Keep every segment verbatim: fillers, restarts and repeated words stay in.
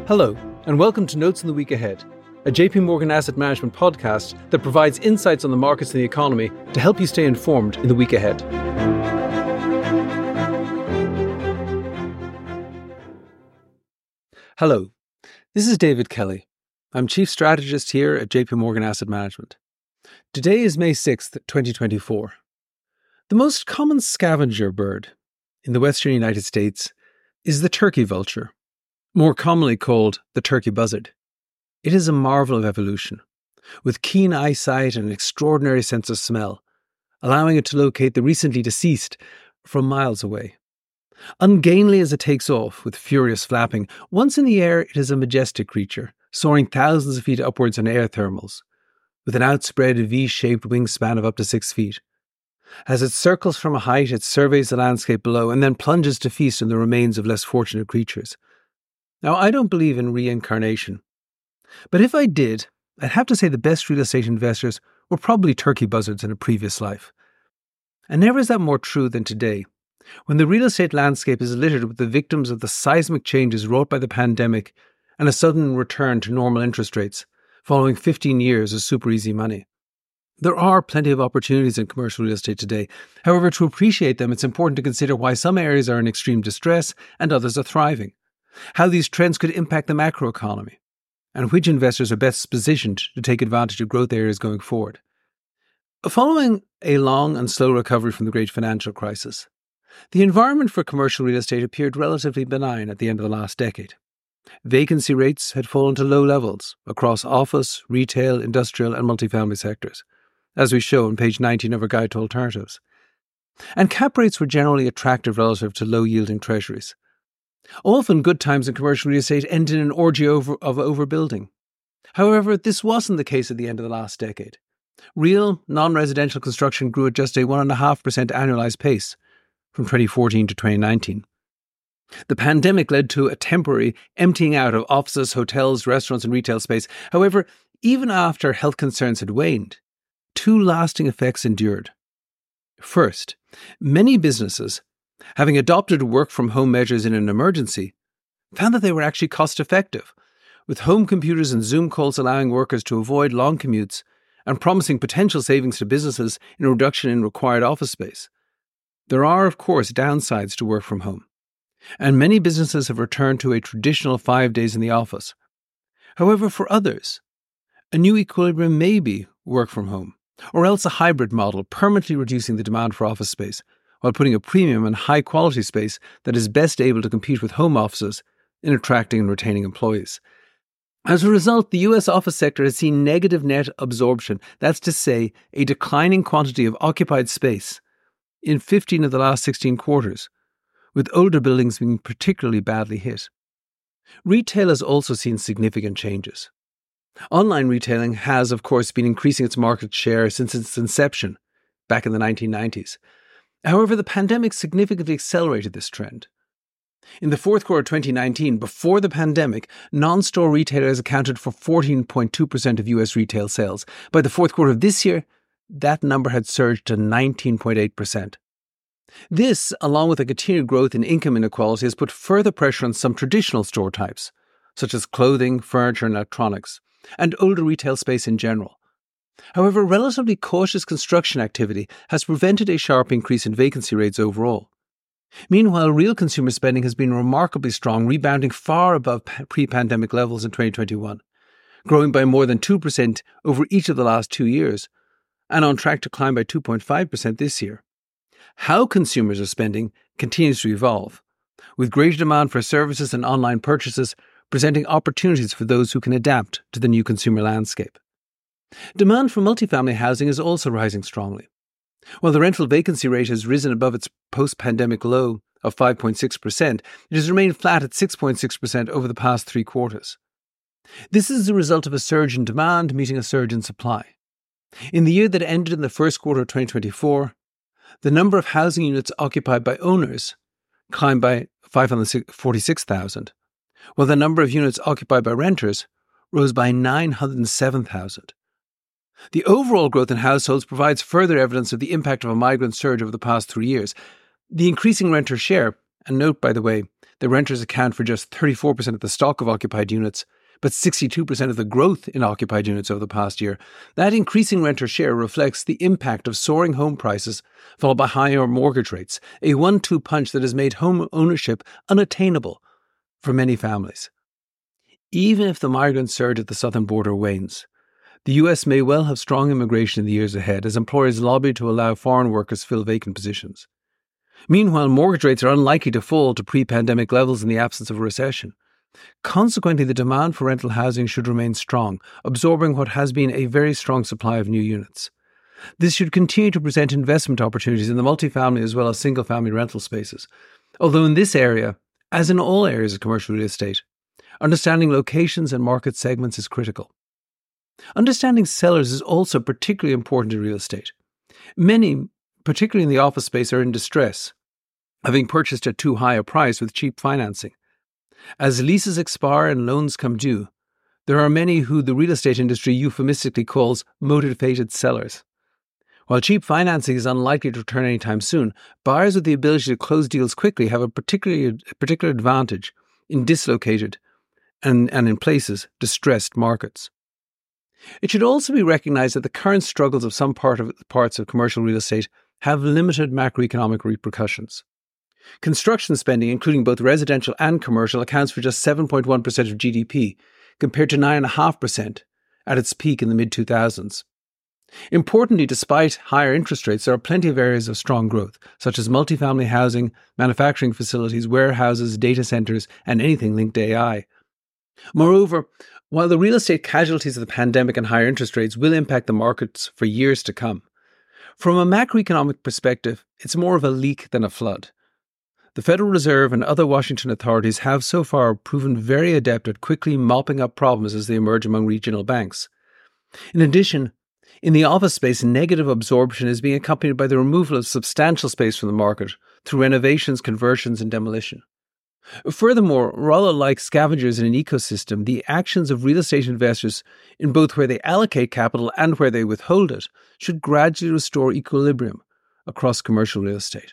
Hello, and welcome to Notes on the Week Ahead, a J P Morgan Asset Management podcast that provides insights on the markets and the economy to help you stay informed in the week ahead. Hello, this is David Kelly. I'm Chief Strategist here at J P Morgan Asset Management. Today is May sixth, twenty twenty-four. The most common scavenger bird in the western United States is the turkey vulture, more commonly called the turkey buzzard. It is a marvel of evolution, with keen eyesight and an extraordinary sense of smell, allowing it to locate the recently deceased from miles away. Ungainly as it takes off with furious flapping, once in the air it is a majestic creature, soaring thousands of feet upwards on air thermals, with an outspread V-shaped wingspan of up to six feet. As it circles from a height, it surveys the landscape below and then plunges to feast on the remains of less fortunate creatures. Now, I don't believe in reincarnation, but if I did, I'd have to say the best real estate investors were probably turkey buzzards in a previous life. And never is that more true than today, when the real estate landscape is littered with the victims of the seismic changes wrought by the pandemic and a sudden return to normal interest rates, following fifteen years of super easy money. There are plenty of opportunities in commercial real estate today. However, to appreciate them, it's important to consider why some areas are in extreme distress and others are thriving, how these trends could impact the macroeconomy, and which investors are best positioned to take advantage of growth areas going forward. Following a long and slow recovery from the great financial crisis, the environment for commercial real estate appeared relatively benign at the end of the last decade. Vacancy rates had fallen to low levels across office, retail, industrial, and multifamily sectors, as we show on page nineteen of our Guide to Alternatives. And cap rates were generally attractive relative to low-yielding treasuries. Often good times in commercial real estate end in an orgy over, of overbuilding. However, this wasn't the case at the end of the last decade. Real, non-residential construction grew at just a one point five percent annualized pace from twenty fourteen to twenty nineteen. The pandemic led to a temporary emptying out of offices, hotels, restaurants, and retail space. However, even after health concerns had waned, two lasting effects endured. First, many businesses, having adopted work-from-home measures in an emergency, found that they were actually cost-effective, with home computers and Zoom calls allowing workers to avoid long commutes and promising potential savings to businesses in a reduction in required office space. There are, of course, downsides to work from home, and many businesses have returned to a traditional five days in the office. However, for others, a new equilibrium may be work from home, or else a hybrid model permanently reducing the demand for office space, while putting a premium on high-quality space that is best able to compete with home offices in attracting and retaining employees. As a result, the U S office sector has seen negative net absorption, that's to say, a declining quantity of occupied space, in fifteen of the last sixteen quarters, with older buildings being particularly badly hit. Retail has also seen significant changes. Online retailing has, of course, been increasing its market share since its inception, back in the nineteen nineties. However, the pandemic significantly accelerated this trend. In the fourth quarter of twenty nineteen, before the pandemic, non-store retailers accounted for fourteen point two percent of U S retail sales. By the fourth quarter of this year, that number had surged to nineteen point eight percent. This, along with a continued growth in income inequality, has put further pressure on some traditional store types, such as clothing, furniture, and electronics, and older retail space in general. However, relatively cautious construction activity has prevented a sharp increase in vacancy rates overall. Meanwhile, real consumer spending has been remarkably strong, rebounding far above pre-pandemic levels in twenty twenty-one, growing by more than two percent over each of the last two years, and on track to climb by two point five percent this year. How consumers are spending continues to evolve, with greater demand for services and online purchases presenting opportunities for those who can adapt to the new consumer landscape. Demand for multifamily housing is also rising strongly. While the rental vacancy rate has risen above its post-pandemic low of five point six percent, it has remained flat at six point six percent over the past three quarters. This is the result of a surge in demand meeting a surge in supply. In the year that ended in the first quarter of twenty twenty-four, the number of housing units occupied by owners climbed by five hundred forty-six thousand, while the number of units occupied by renters rose by nine hundred seven thousand. The overall growth in households provides further evidence of the impact of a migrant surge over the past three years. The increasing renter share, and note, by the way, the renters account for just thirty-four percent of the stock of occupied units, but sixty-two percent of the growth in occupied units over the past year, that increasing renter share reflects the impact of soaring home prices followed by higher mortgage rates, a one two punch that has made home ownership unattainable for many families. Even if the migrant surge at the southern border wanes, the U S may well have strong immigration in the years ahead as employers lobby to allow foreign workers fill vacant positions. Meanwhile, mortgage rates are unlikely to fall to pre-pandemic levels in the absence of a recession. Consequently, the demand for rental housing should remain strong, absorbing what has been a very strong supply of new units. This should continue to present investment opportunities in the multifamily as well as single-family rental spaces. Although in this area, as in all areas of commercial real estate, understanding locations and market segments is critical. Understanding sellers is also particularly important in real estate. Many, particularly in the office space, are in distress, having purchased at too high a price with cheap financing. As leases expire and loans come due, there are many who the real estate industry euphemistically calls motivated sellers. While cheap financing is unlikely to return anytime soon, buyers with the ability to close deals quickly have a particular, particular advantage in dislocated and, and in places distressed markets. It should also be recognised that the current struggles of some part of, parts of commercial real estate have limited macroeconomic repercussions. Construction spending, including both residential and commercial, accounts for just seven point one percent of G D P, compared to nine point five percent at its peak in the mid two thousands. Importantly, despite higher interest rates, there are plenty of areas of strong growth, such as multifamily housing, manufacturing facilities, warehouses, data centres, and anything linked to A I. Moreover, while the real estate casualties of the pandemic and higher interest rates will impact the markets for years to come, from a macroeconomic perspective, it's more of a leak than a flood. The Federal Reserve and other Washington authorities have so far proven very adept at quickly mopping up problems as they emerge among regional banks. In addition, in the office space, negative absorption is being accompanied by the removal of substantial space from the market through renovations, conversions, and demolition. Furthermore, rather like scavengers in an ecosystem, the actions of real estate investors in both where they allocate capital and where they withhold it should gradually restore equilibrium across commercial real estate.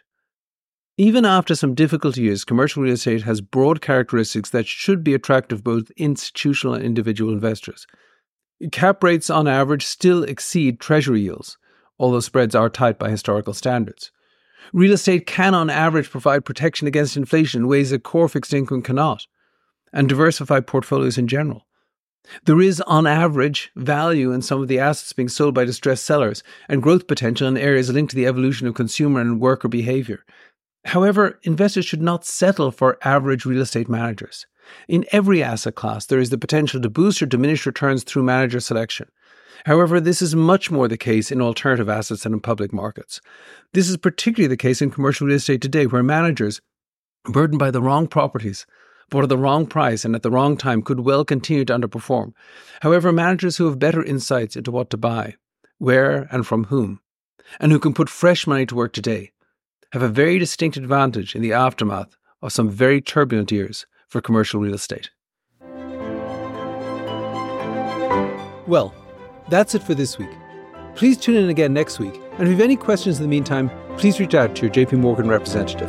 Even after some difficult years, commercial real estate has broad characteristics that should be attractive both institutional and individual investors. Cap rates on average still exceed treasury yields, although spreads are tight by historical standards. Real estate can on average provide protection against inflation in ways that core fixed income cannot, and diversify portfolios in general. There is on average value in some of the assets being sold by distressed sellers and growth potential in areas linked to the evolution of consumer and worker behaviour. However, investors should not settle for average real estate managers. In every asset class, there is the potential to boost or diminish returns through manager selection. However, this is much more the case in alternative assets than in public markets. This is particularly the case in commercial real estate today, where managers, burdened by the wrong properties, bought at the wrong price and at the wrong time, could well continue to underperform. However, managers who have better insights into what to buy, where and from whom, and who can put fresh money to work today, have a very distinct advantage in the aftermath of some very turbulent years for commercial real estate. Well, that's it for this week. Please tune in again next week, and if you have any questions in the meantime, please reach out to your J P Morgan representative.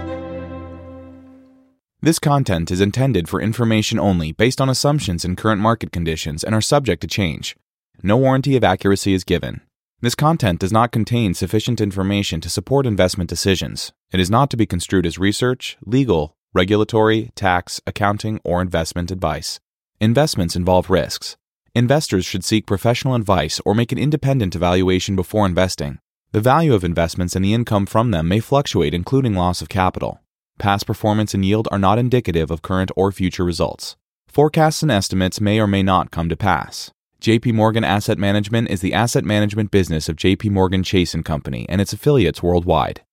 This content is intended for information only based on assumptions and current market conditions and are subject to change. No warranty of accuracy is given. This content does not contain sufficient information to support investment decisions. It is not to be construed as research, legal, regulatory, tax, accounting, or investment advice. Investments involve risks. Investors should seek professional advice or make an independent evaluation before investing. The value of investments and the income from them may fluctuate, including loss of capital. Past performance and yield are not indicative of current or future results. Forecasts and estimates may or may not come to pass. J P Morgan Asset Management is the asset management business of J P Morgan Chase and Company and its affiliates worldwide.